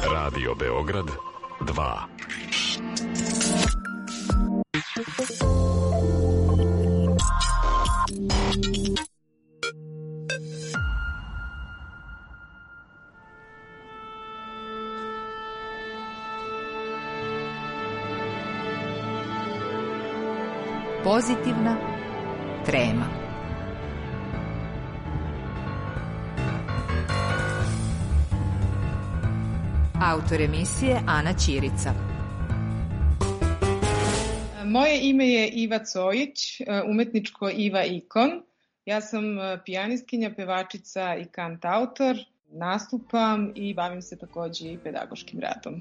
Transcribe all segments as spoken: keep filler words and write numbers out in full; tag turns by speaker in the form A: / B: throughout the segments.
A: Radio Beograd dva.
B: Pozitivna trema. Autor emisije Ana Ćirica.
C: Moje ime je Iva Cojić, umetničko Iva Ikon. Ja sam pijanistkinja, pevačica i kantautor. Nastupam i bavim se takođe i pedagoškim radom.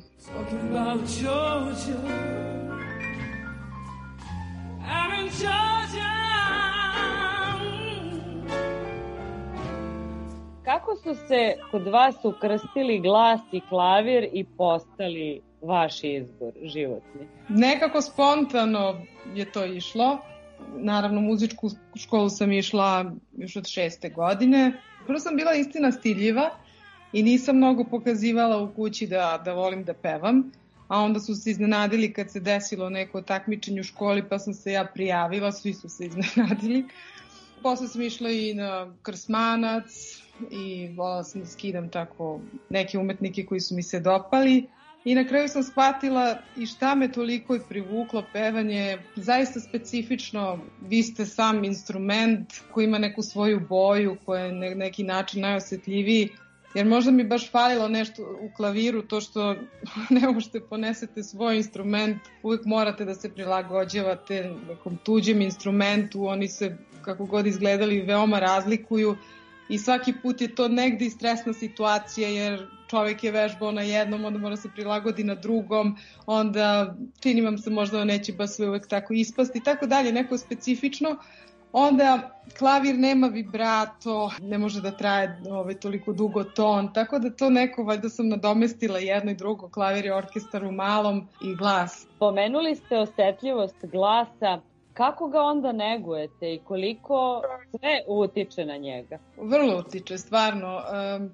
D: Kako su se kod vas ukrstili glas i klavir i postali vaš izbor životni?
C: Nekako spontano je to išlo. Naravno, muzičku školu sam išla još od šeste godine. Prvo sam bila istina stiljiva i nisam mnogo pokazivala u kući da, da volim da pevam. A onda su se iznenadili kad se desilo neko takmičenje u školi, pa sam se ja prijavila, svi su se iznenadili. Posle sam išla i na Krsmanac i volala sam da skidam tako neke umetnike koji su mi se dopali. I na kraju sam shvatila i šta me toliko i privuklo, pevanje, zaista specifično. Vi ste sam instrument koji ima neku svoju boju, koji je na neki način najosetljiviji. Jer možda mi baš falilo nešto u klaviru, to što ne možete ponesete svoj instrument, uvijek morate da se prilagođavate nekom tuđem instrumentu, oni se kako god izgledali veoma razlikuju i svaki put je to negde i stresna situacija jer čovjek je vežbao na jednom, onda mora se prilagodi na drugom, onda čini vam se možda neće baš sve uvijek tako ispasti i tako dalje, neko specifično. Onda klavir nema vibrato, ne može da traje ovaj, toliko dugo ton, tako da to neko, valjda sam nadomestila jedno i drugo, klavir je orkestar u malom i glas.
D: Pomenuli ste osetljivost glasa, kako ga onda negujete i koliko sve utiče na njega?
C: Vrlo utiče, stvarno. Um,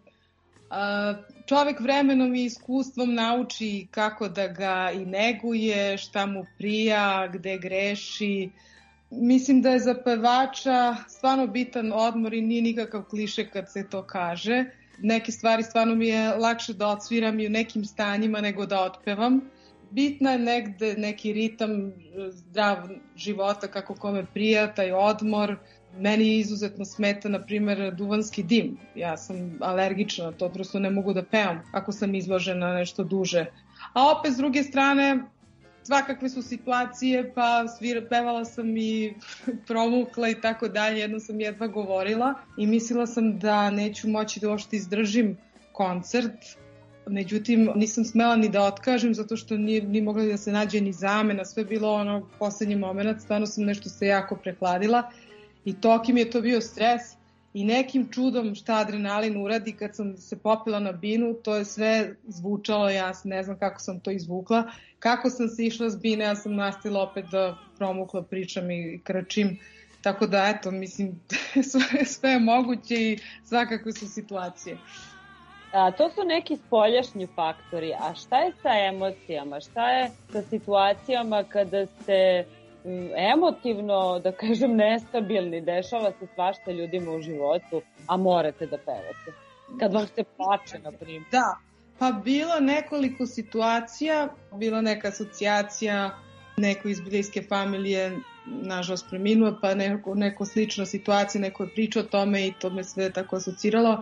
C: a, čovek vremenom i iskustvom nauči kako da ga i neguje, šta mu prija, gde greši. Mislim da je za pevača stvarno bitan odmor i nije nikakav kliše kad se to kaže. Neke stvari stvarno mi je lakše da odsviram i u nekim stanjima nego da otpevam. Bitna je negde neki ritam zdrav života kako kome prija, taj odmor. Meni izuzetno smeta, na primjer, duvanski dim. Ja sam alergična na to, prosto ne mogu da pevam ako sam izložena nešto duže. A opet s druge strane, svakakve su situacije, pa svira, pevala sam i promukla i tako dalje, jedno sam jedva govorila i mislila sam da neću moći da uopšte izdržim koncert. Međutim, nisam smela ni da otkažem zato što nije ni mogla da se nađe ni zamena, sve bilo ono poslednji moment, stvarno sam nešto se jako prehladila i toki mi je to bio stres i nekim čudom šta adrenalin uradi kad sam se popila na binu, to je sve zvučalo, ja ne znam kako sam to izvukla, kako sam se išla s bine, ja sam nastavila opet da promukla pričam i krčim, tako da eto, mislim, sve, sve je moguće i svakakve su situacije.
D: A, to su neki spoljašnji faktori, a šta je sa emocijama, šta je sa situacijama kada ste emotivno, da kažem, nestabilni, dešava se svašta ljudima u životu, a morate da pevate? Kad vam se plače, na primjer.
C: Da, pa bilo nekoliko situacija, bila neka asocijacija, neko iz bliske familije, nažalost preminuo, pa neko, neko slična situacija, neko je pričao o tome i to me sve tako asociralo.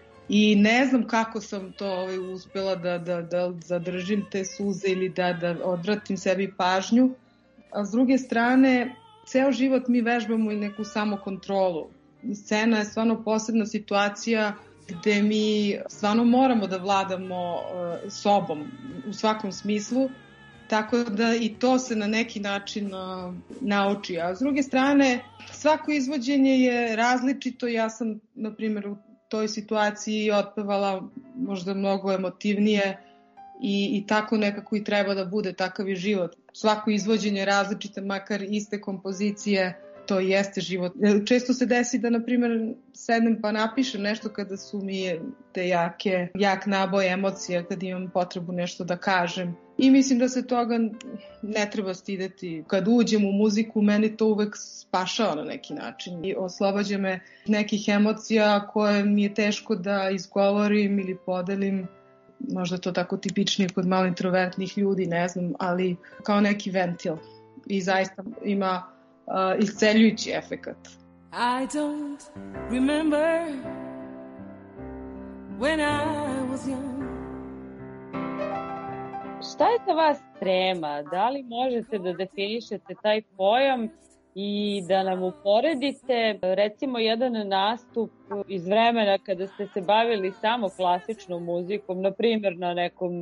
C: I ne znam kako sam to ovaj, uspela da, da, da zadržim te suze ili da, da odvratim sebi pažnju. A s druge strane, ceo život mi vežbamo i neku samokontrolu. Scena je stvarno posebna situacija gde mi stvarno moramo da vladamo uh, sobom u svakom smislu, tako da i to se na neki način uh, nauči. A s druge strane, svako izvođenje je različito. Ja sam, na primjer, u toj situaciji otpevala možda mnogo emotivnije i, i tako nekako i treba da bude, takav je život. Svako izvođenje je različite, makar iste kompozicije to jeste život. Često se desi da, na primjer, sednem pa napišem nešto kada su mi te jake, jak naboj emocija, kada imam potrebu nešto da kažem. I mislim da se toga ne treba stideti. Kad uđem u muziku, meni to uvek spašava na neki način. I oslobađa me nekih emocija koje mi je teško da izgovorim ili podelim. Možda to tako tipičnije kod malo introvertnih ljudi, ne znam, ali kao neki ventil. I zaista ima uh, isceljujući efekat.
E: I don't remember when I was young.
D: Šta je za vas trema? Da li možete da definišete taj pojam i da nam uporedite recimo jedan nastup iz vremena kada ste se bavili samo klasičnom muzikom, na primjer na nekom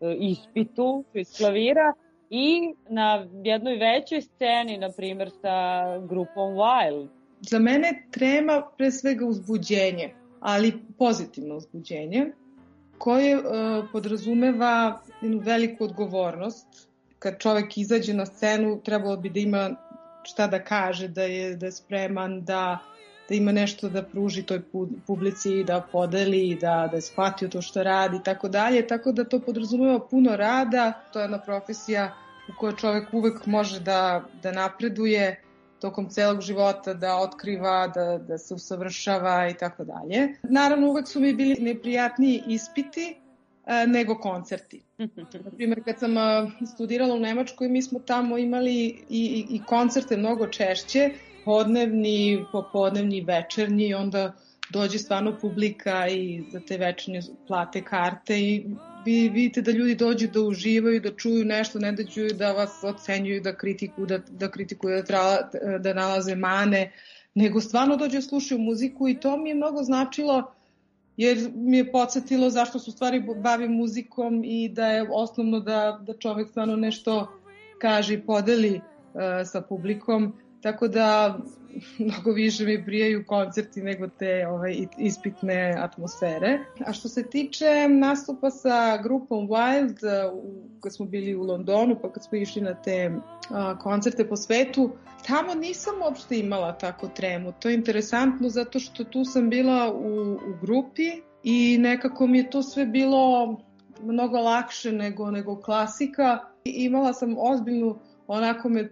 D: ispitu iz klavira, i na jednoj većoj sceni, na primjer sa grupom Wild?
C: Za mene trema pre svega uzbuđenje, ali pozitivno uzbuđenje, koje uh, podrazumeva jednu veliku odgovornost. Kad čovek izađe na scenu, trebalo bi da ima šta da kaže, da je, da je spreman, da, da ima nešto da pruži toj publici, da podeli, da, da je shvatio to što radi i tako dalje. Tako da to podrazumeva puno rada, to je jedna profesija u kojoj čovek uvek može da, da napreduje tokom celog života, da otkriva, da, da se usavršava i tako dalje. Naravno, uvek su mi bili neprijatniji ispiti a, nego koncerti. Na primjer, kad sam a, studirala u Nemačkoj, mi smo tamo imali i, i, i koncerte mnogo češće, podnevni, popodnevni, večernji, onda dođe stvarno publika i za te večernje plate karte i vi vidite da ljudi dođu da uživaju, da čuju nešto, ne dođu da vas ocenjuju, da kritikuju, da, da kritikuju, da, tra, da nalaze mane, nego stvarno dođu da slušaju muziku i to mi je mnogo značilo jer mi je podsjetilo zašto se u stvari bavim muzikom i da je osnovno da, da čovek stvarno nešto kaže i podeli uh, sa publikom, tako da mnogo više mi prijaju koncerti nego te ovaj, ispitne atmosfere. A što se tiče nastupa sa grupom Wild, kad smo bili u Londonu, pa kad smo išli na te a, koncerte po svetu, tamo nisam uopšte imala tako tremu. To je interesantno zato što tu sam bila u, u grupi i nekako mi je to sve bilo mnogo lakše nego, nego klasika. I imala sam ozbiljnu, onako me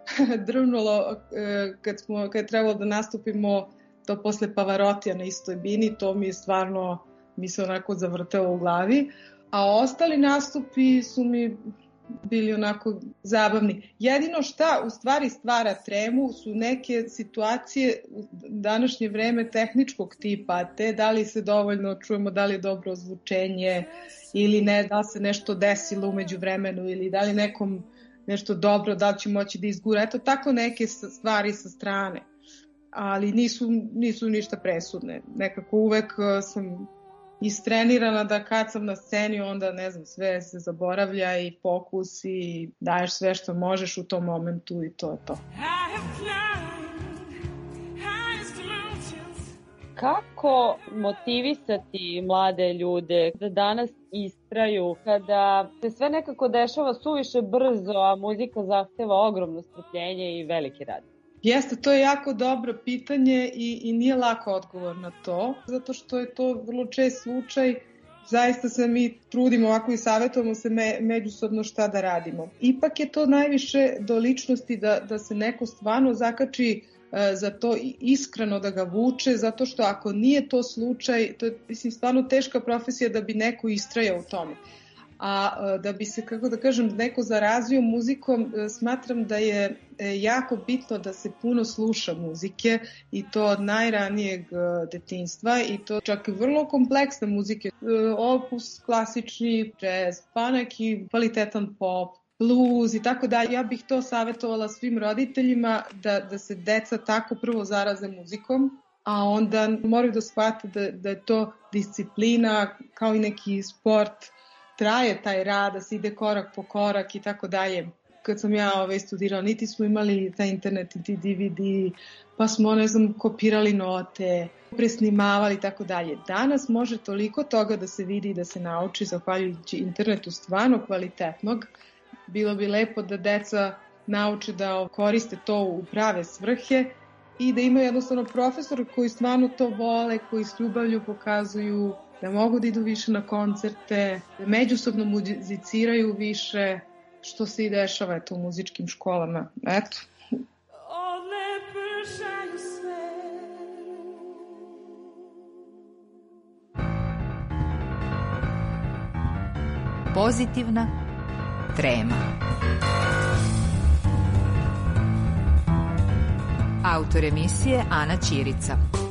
C: drvnulo kad, smo, kad je trebalo da nastupimo to posle Pavarotija na istoj bini, to mi je stvarno, mi se onako zavrtelo u glavi. A ostali nastupi su mi bili onako zabavni. Jedino šta u stvari stvara tremu su neke situacije u današnje vreme tehničkog tipa, te da li se dovoljno čujemo, da li je dobro ozvučenje ili ne, da se nešto desilo umeđu vremenu ili da li nekom nešto dobro, da li će moći da izgura. Eto, tako neke stvari sa strane. Ali nisu, nisu ništa presudne. Nekako uvek sam istrenirana da kad sam na sceni, onda, ne znam, sve se zaboravlja i fokus i daješ sve što možeš u tom momentu i to je to.
D: Kako motivisati mlade ljude da danas istraju kada se sve nekako dešava suviše brzo, a muzika zahteva ogromno strpljenje i veliki rad?
C: Jeste, to je jako dobro pitanje i, i nije lako odgovor na to, zato što je to vrlo čest slučaj. Zaista se mi trudimo ovako i savjetujemo se me, međusobno šta da radimo. Ipak je to najviše do ličnosti da, da se neko stvarno zakači za to iskreno da ga vuče, zato što ako nije to slučaj, to je mislim, stvarno teška profesija da bi neko istrajao u tome. A da bi se, kako da kažem, neko zarazio muzikom, smatram da je jako bitno da se puno sluša muzike i to od najranijeg detinjstva i to čak i vrlo kompleksne muzike, opus, klasični, jazz, pa neki kvalitetan pop, blues i tako dalje. Ja bih to savjetovala svim roditeljima da, da se deca tako prvo zaraze muzikom, a onda moraju da shvate da, da je to disciplina kao i neki sport, traje taj rad, da se ide korak po korak i tako dalje. Kad sam ja ovaj, studirala, niti smo imali taj internet, niti D V D, pa smo, ne znam, kopirali note, presnimavali i tako dalje. Danas može toliko toga da se vidi i da se nauči, zahvaljujući internetu stvarno kvalitetnog. Bilo bi lepo da deca nauče da koriste to u prave svrhe i da imaju jednostavno profesora koji stvarno to vole, koji s ljubavlju pokazuju da mogu da idu više na koncerte, da međusobno muziciraju više, što se i dešava eto, u muzičkim školama. Eto.
B: Pozitivna trema. Autor emisije Ana Ćirica.